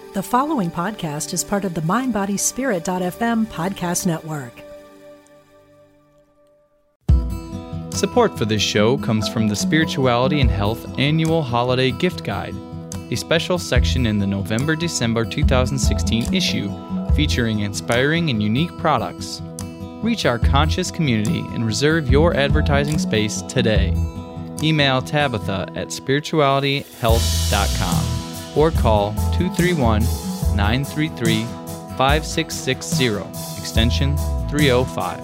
The following podcast is part of the MindBodySpirit.fm podcast network. Support for this show comes from the Spirituality and Health Annual Holiday Gift Guide, a special section in the November-December 2016 issue featuring inspiring and unique products. Reach our conscious community and reserve your advertising space today. Email Tabitha at spiritualityhealth.com or call 231-933-5660, extension 305.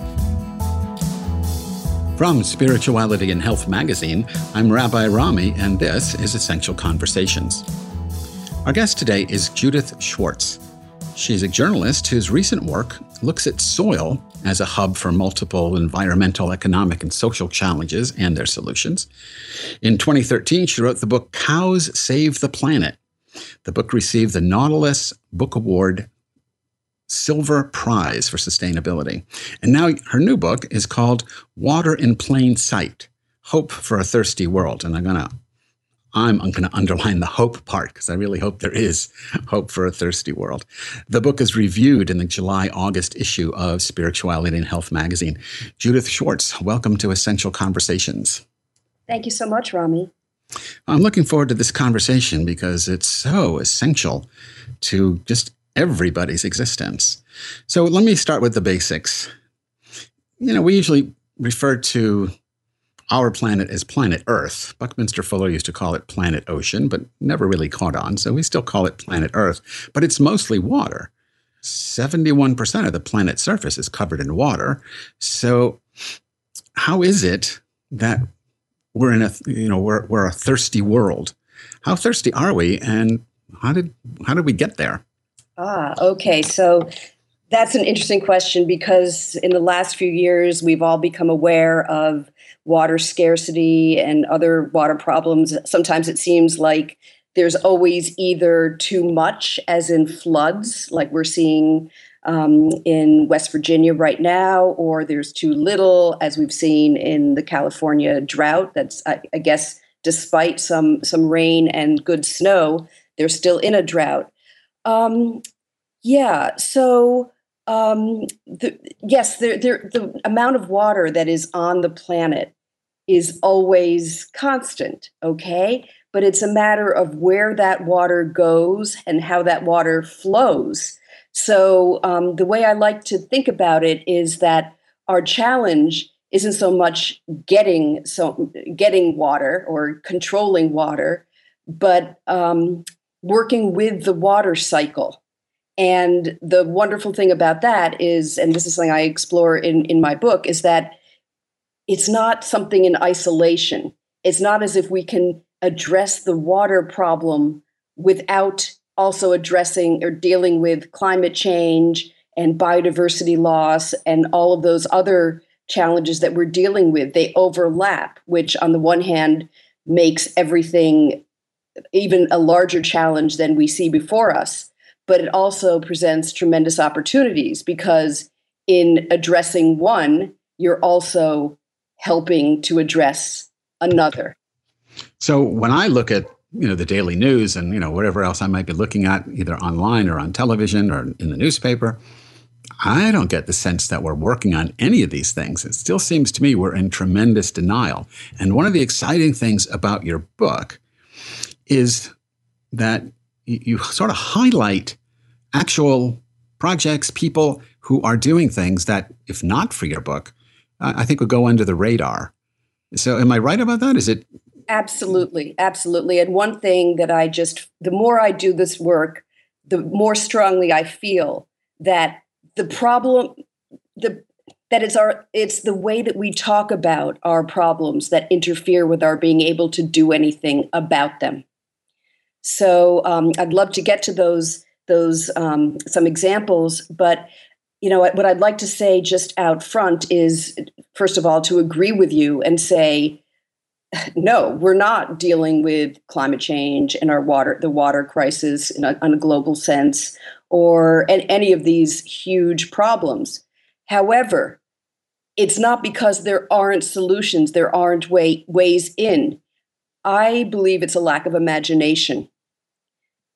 From Spirituality and Health magazine, I'm Rabbi Rami, and this is Essential Conversations. Our guest today is Judith Schwartz. She's a journalist whose recent work looks at soil as a hub for multiple environmental, economic, and social challenges and their solutions. In 2013, she wrote the book Cows Save the Planet. The book received the Nautilus Book Award Silver Prize for Sustainability. And now her new book is called Water in Plain Sight, Hope for a Thirsty World. And I'm going to underline the hope part because I really hope there is hope for a thirsty world. The book is reviewed in the July-August issue of Spirituality and Health magazine. Judith Schwartz, welcome to Essential Conversations. Thank you so much, Rami. I'm looking forward to this conversation because it's so essential to just everybody's existence. So let me start with the basics. We usually refer to our planet as planet Earth. Buckminster Fuller used to call it planet Ocean, but never really caught on, so we still call it planet Earth. But it's mostly water. 71% of the planet's surface is covered in water. So how is it that we're in we're a thirsty world? How thirsty are we, and how did we get there? Okay. So that's an interesting question because in the last few years, we've all become aware of water scarcity and other water problems. Sometimes it seems like there's always either too much, as in floods, like we're seeing in West Virginia right now, or there's too little, as we've seen in the California drought. That's, I guess, despite some rain and good snow, they're still in a drought. The amount of water that is on the planet is always constant, okay? But it's a matter of where that water goes and how that water flows. So the way I like to think about it is that our challenge isn't so much getting water or controlling water, but working with the water cycle. And the wonderful thing about that is, and this is something I explore in my book, is that it's not something in isolation. It's not as if we can address the water problem without also addressing or dealing with climate change and biodiversity loss and all of those other challenges that we're dealing with. They overlap, which on the one hand makes everything even a larger challenge than we see before us. But it also presents tremendous opportunities because in addressing one, you're also helping to address another. So when I look at the daily news and whatever else I might be looking at, either online or on television or in the newspaper, I don't get the sense that we're working on any of these things. It still seems to me we're in tremendous denial. And one of the exciting things about your book is that you sort of highlight actual projects, people who are doing things that, if not for your book, I think would go under the radar. So am I right about that? Is it? Absolutely. Absolutely. And one thing that the more I do this work, the more strongly I feel that the problem, that it's the way that we talk about our problems that interfere with our being able to do anything about them. So I'd love to get to those some examples, but what I'd like to say just out front is, first of all, to agree with you and say, no, we're not dealing with climate change and the water crisis on a global sense, or any of these huge problems. However, it's not because there aren't solutions, there aren't ways in. I believe it's a lack of imagination.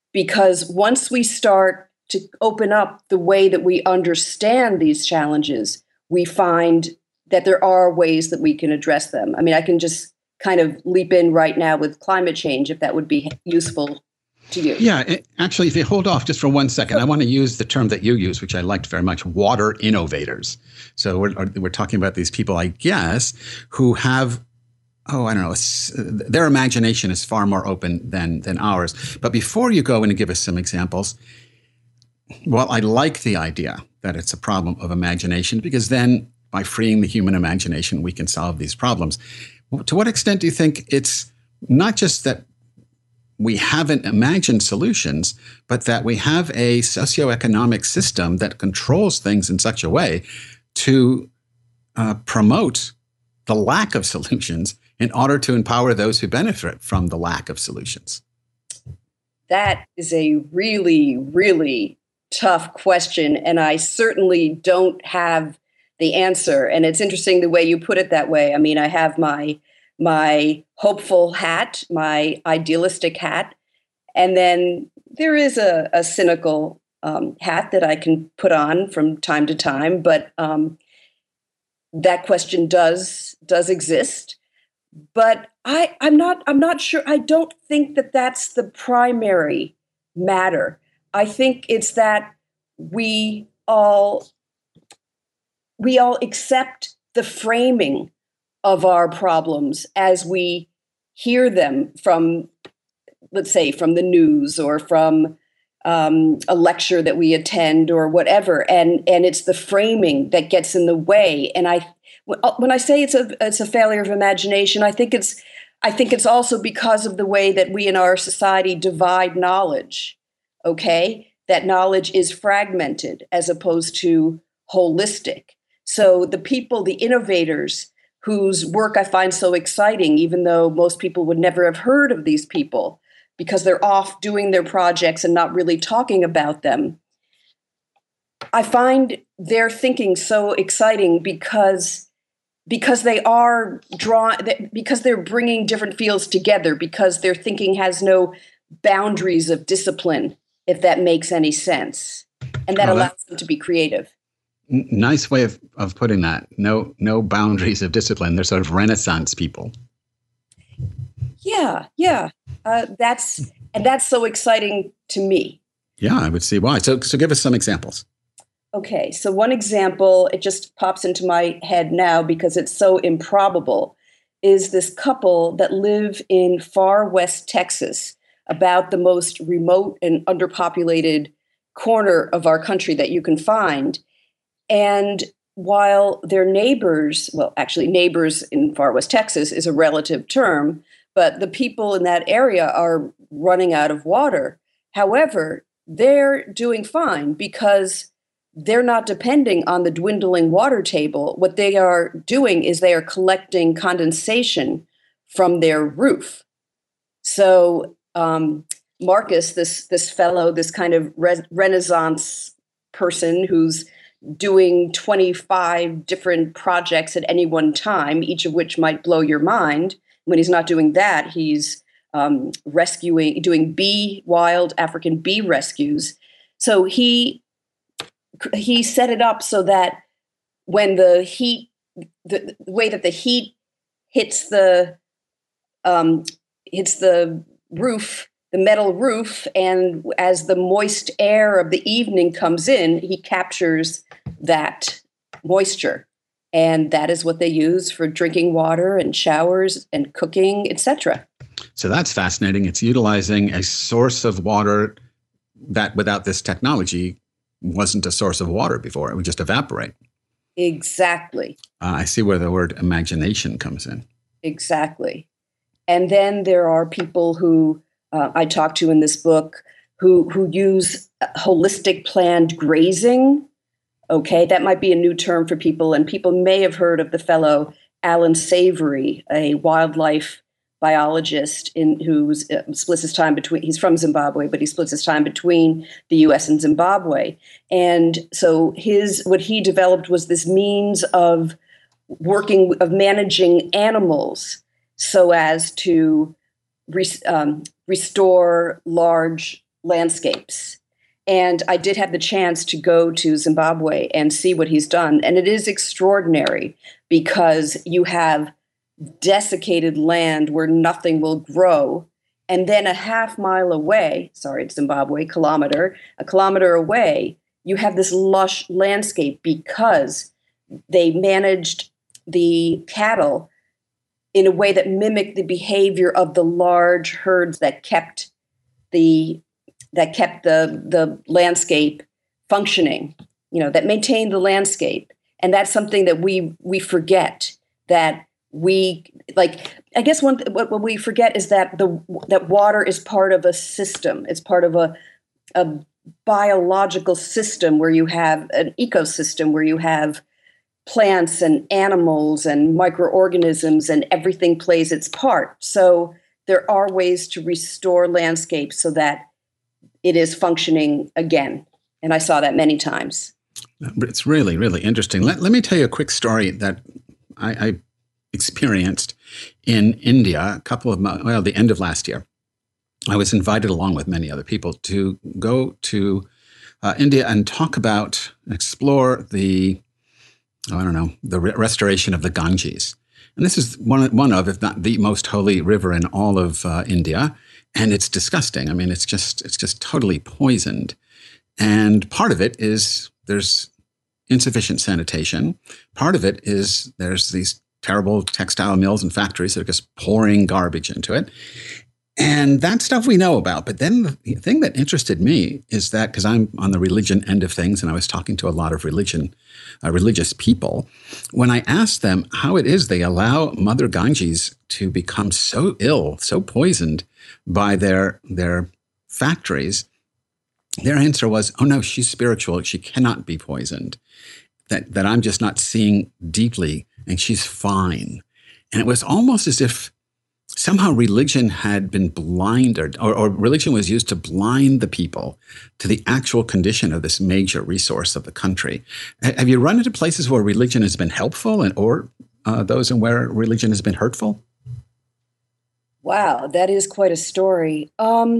because once we start to open up the way that we understand these challenges, we find that there are ways that we can address them. I mean, I can just kind of leap in right now with climate change, if that would be useful to you. Yeah, actually, if you hold off just for 1 second, I want to use the term that you use, which I liked very much, water innovators. So we're talking about these people, I guess, who have, I don't know, their imagination is far more open than ours. But before you go in and give us some examples, well, I like the idea that it's a problem of imagination, because then by freeing the human imagination, we can solve these problems. To what extent do you think it's not just that we haven't imagined solutions, but that we have a socioeconomic system that controls things in such a way to promote the lack of solutions in order to empower those who benefit from the lack of solutions? That is a really, really tough question, and I certainly don't have the answer. And it's interesting the way you put it that way. I mean, I have my hopeful hat, my idealistic hat, and then there is a cynical hat that I can put on from time to time. But that question does exist. But I'm not sure. I don't think that that's the primary matter. I think it's that we all accept the framing of our problems as we hear them from, let's say, from the news or from a lecture that we attend or whatever, and it's the framing that gets in the way. And when I say it's a failure of imagination, I think it's also because of the way that we in our society divide knowledge. Okay, that knowledge is fragmented as opposed to holistic. So the people, the innovators, whose work I find so exciting, even though most people would never have heard of these people because they're off doing their projects and not really talking about them. I find their thinking so exciting because they are because they're bringing different fields together, because their thinking has no boundaries of discipline, if that makes any sense. And that allows them to be creative. Nice way of putting that. No boundaries of discipline. They're sort of Renaissance people. Yeah. That's so exciting to me. Yeah, I would see why. So give us some examples. Okay, so one example, it just pops into my head now because it's so improbable, is this couple that live in far west Texas, about the most remote and underpopulated corner of our country that you can find. And while their neighbors, well, actually neighbors in far west Texas is a relative term, but the people in that area are running out of water. However, they're doing fine because they're not depending on the dwindling water table. What they are doing is they are collecting condensation from their roof. So Marcus, this fellow, this kind of Renaissance person who's doing 25 different projects at any one time, each of which might blow your mind. When he's not doing that, he's doing wild African bee rescues. So he set it up so that when the way that the heat hits the roof, the metal roof, and as the moist air of the evening comes in, he captures that moisture. And that is what they use for drinking water and showers and cooking, etc. So that's fascinating. It's utilizing a source of water that without this technology wasn't a source of water before. It would just evaporate. Exactly. I see where the word imagination comes in. Exactly. And then there are people who I talk to in this book who use holistic planned grazing. Okay, that might be a new term for people, and people may have heard of the fellow Alan Savory, a wildlife biologist who splits his time between, he's from Zimbabwe, but he splits his time between the US and Zimbabwe. And so what he developed was this means of managing animals so as to restore large landscapes. And I did have the chance to go to Zimbabwe and see what he's done. And it is extraordinary because you have desiccated land where nothing will grow. And then a half mile away, sorry, it's Zimbabwe, a kilometer away, you have this lush landscape because they managed the cattle in a way that mimicked the behavior of the large herds that kept the landscape functioning, that maintained the landscape. And that's something that we forget, that we, like, I guess what we forget is that that water is part of a system. It's part of a biological system where you have an ecosystem, where you have plants and animals and microorganisms, and everything plays its part. So there are ways to restore landscapes so that it is functioning again. And I saw that many times. It's really, really interesting. Let me tell you a quick story that I experienced in India the end of last year. I was invited along with many other people to go to India and talk about, explore the restoration of the Ganges. And this is one of, if not the most holy river in all of India. And it's disgusting. I mean, it's just totally poisoned. And part of it is there's insufficient sanitation. Part of it is there's these terrible textile mills and factories that are just pouring garbage into it. And that stuff we know about. But then the thing that interested me is that, because I'm on the religion end of things, and I was talking to a lot of religious people, when I asked them how it is they allow Mother Ganges to become so ill, so poisoned by their factories, their answer was, oh no, she's spiritual. She cannot be poisoned. That I'm just not seeing deeply, and she's fine. And it was almost as if somehow religion had been blinded, or religion was used to blind the people to the actual condition of this major resource of the country. Have you run into places where religion has been helpful, or those in where religion has been hurtful? Wow, that is quite a story.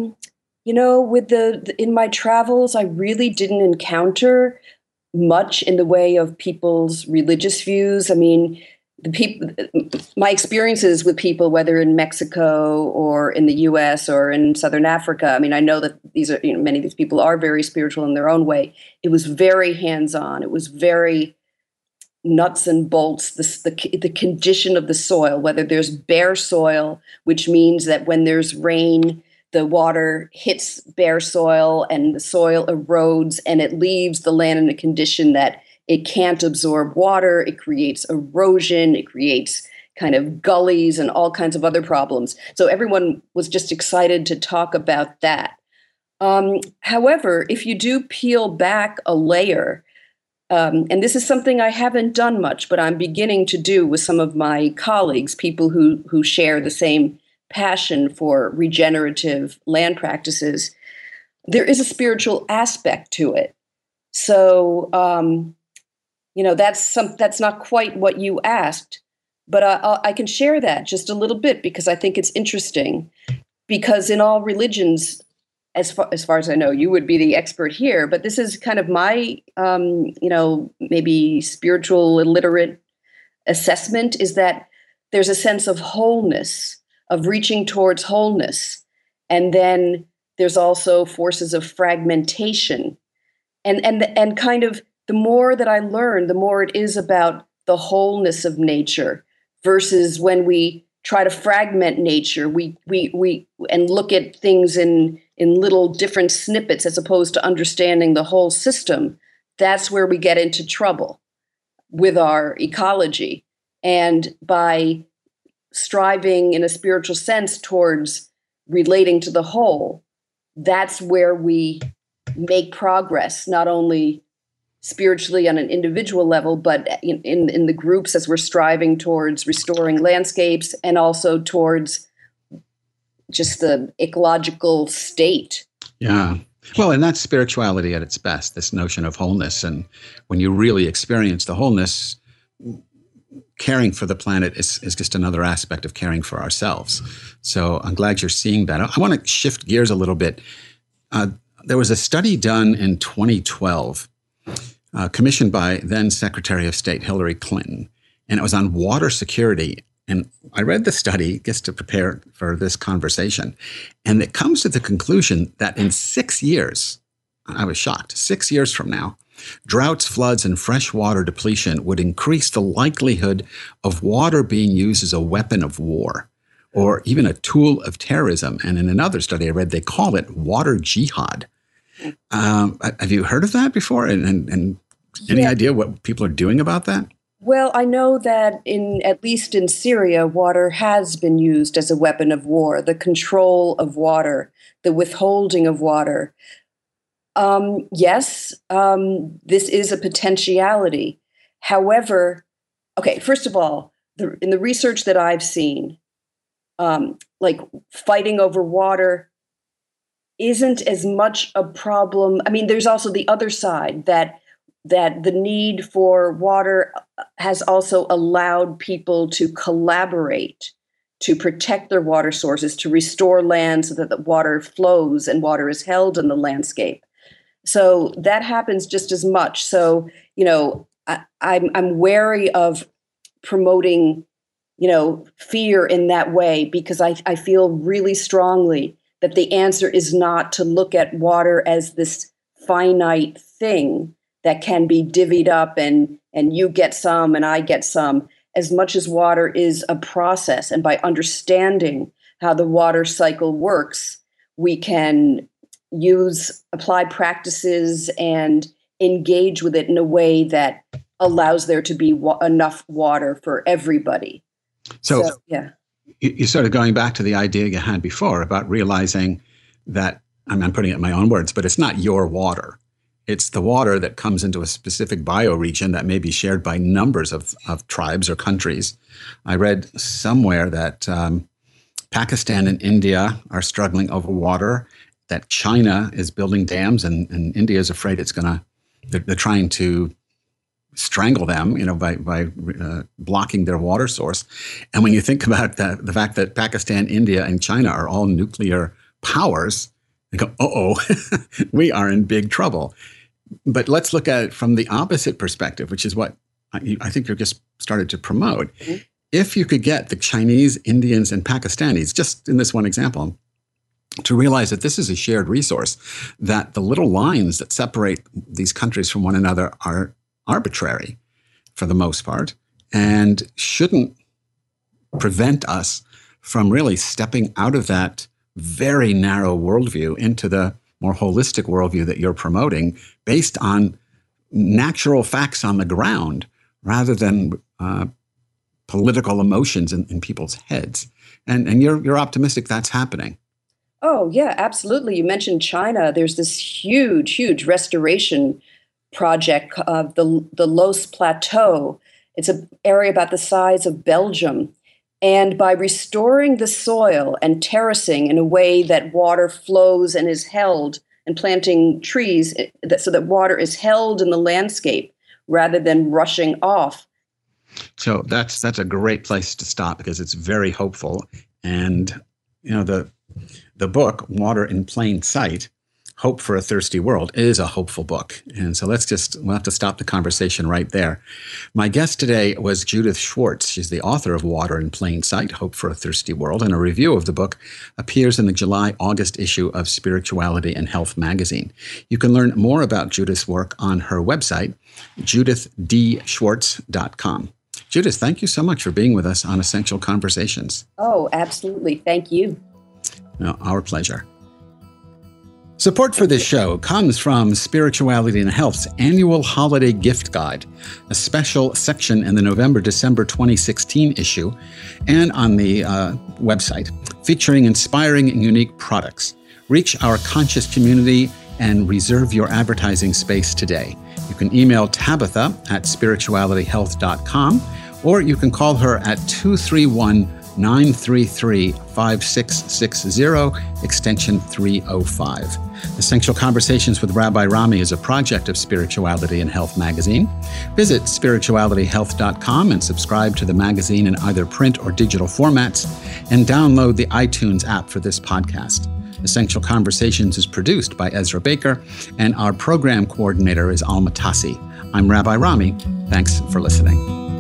With in my travels, I really didn't encounter much in the way of people's religious views. I mean, my experiences with people, whether in Mexico or in the U.S. or in Southern Africa, I mean, I know that many of these people are very spiritual in their own way. It was very hands-on. It was very nuts and bolts, the condition of the soil, whether there's bare soil, which means that when there's rain, the water hits bare soil and the soil erodes and it leaves the land in a condition that it can't absorb water. It creates erosion. It creates kind of gullies and all kinds of other problems. So everyone was just excited to talk about that. However, if you do peel back a layer, and this is something I haven't done much, but I'm beginning to do with some of my colleagues, people who share the same passion for regenerative land practices, there is a spiritual aspect to it. So, that's not quite what you asked, but I can share that just a little bit because I think it's interesting. Because in all religions, as far as I know, you would be the expert here, but this is kind of my, maybe spiritual illiterate assessment, is that there's a sense of wholeness, of reaching towards wholeness. And then there's also forces of fragmentation. And kind of the more that I learn, the more it is about the wholeness of nature versus when we try to fragment nature, we and look at things in little different snippets as opposed to understanding the whole system. That's where we get into trouble with our ecology. And by striving in a spiritual sense towards relating to the whole, that's where we make progress, not only spiritually on an individual level, but in the groups as we're striving towards restoring landscapes and also towards just the ecological state. Yeah. Well, and that's spirituality at its best, this notion of wholeness. And when you really experience the wholeness, caring for the planet is just another aspect of caring for ourselves. So I'm glad you're seeing that. I want to shift gears a little bit. There was a study done in 2012, commissioned by then Secretary of State Hillary Clinton, and it was on water security. And I read the study just to prepare for this conversation, and it comes to the conclusion that in 6 years, I was shocked, 6 years from now, droughts, floods, and freshwater depletion would increase the likelihood of water being used as a weapon of war or even a tool of terrorism. And in another study I read, they call it water jihad. Have you heard of that before? And any idea what people are doing about that? Well, I know that at least in Syria, water has been used as a weapon of war, the control of water, the withholding of water. Yes, this is a potentiality. However, okay, first of all, in the research that I've seen, like fighting over water isn't as much a problem. I mean, there's also the other side that the need for water has also allowed people to collaborate to protect their water sources, to restore land so that the water flows and water is held in the landscape. So that happens just as much. So, I'm wary of promoting, fear in that way, because I feel really strongly that the answer is not to look at water as this finite thing that can be divvied up and you get some and I get some, as much as water is a process. And by understanding how the water cycle works, we can apply practices and engage with it in a way that allows there to be enough water for everybody. So yeah. You're sort of going back to the idea you had before about realizing that, I'm putting it in my own words, but it's not your water. It's the water that comes into a specific bioregion that may be shared by numbers of tribes or countries. I read somewhere that Pakistan and India are struggling over water, that China is building dams and India is afraid they're trying to strangle them, by blocking their water source. And when you think about the fact that Pakistan, India, and China are all nuclear powers, you go, we are in big trouble. But let's look at it from the opposite perspective, which is what I think you just started to promote. Mm-hmm. If you could get the Chinese, Indians, and Pakistanis, just in this one example, to realize that this is a shared resource, that the little lines that separate these countries from one another are arbitrary for the most part and shouldn't prevent us from really stepping out of that very narrow worldview into the more holistic worldview that you're promoting based on natural facts on the ground rather than political emotions in people's heads. And you're optimistic that's happening. Oh, yeah, absolutely. You mentioned China. There's this huge, huge restoration project of the Loess Plateau. It's an area about the size of Belgium. And by restoring the soil and terracing in a way that water flows and is held, and planting trees so that water is held in the landscape rather than rushing off. So that's a great place to stop because it's very hopeful. And, the book, Water in Plain Sight, Hope for a Thirsty World, is a hopeful book. And so we'll have to stop the conversation right there. My guest today was Judith Schwartz. She's the author of Water in Plain Sight, Hope for a Thirsty World, and a review of the book appears in the July-August issue of Spirituality and Health magazine. You can learn more about Judith's work on her website, judithschwartz.com. Judith, thank you so much for being with us on Essential Conversations. Oh, absolutely. Thank you. No, our pleasure. Support for this show comes from Spirituality and Health's annual holiday gift guide, a special section in the November-December 2016 issue and on the website, featuring inspiring and unique products. Reach our conscious community and reserve your advertising space today. You can email Tabitha at spiritualityhealth.com, or you can call her at 231-933-5660, extension 305. Essential Conversations with Rabbi Rami is a project of Spirituality and Health magazine. Visit spiritualityhealth.com and subscribe to the magazine in either print or digital formats, and download the iTunes app for this podcast. Essential Conversations is produced by Ezra Baker, and our program coordinator is Alma Tassi. I'm Rabbi Rami. Thanks for listening.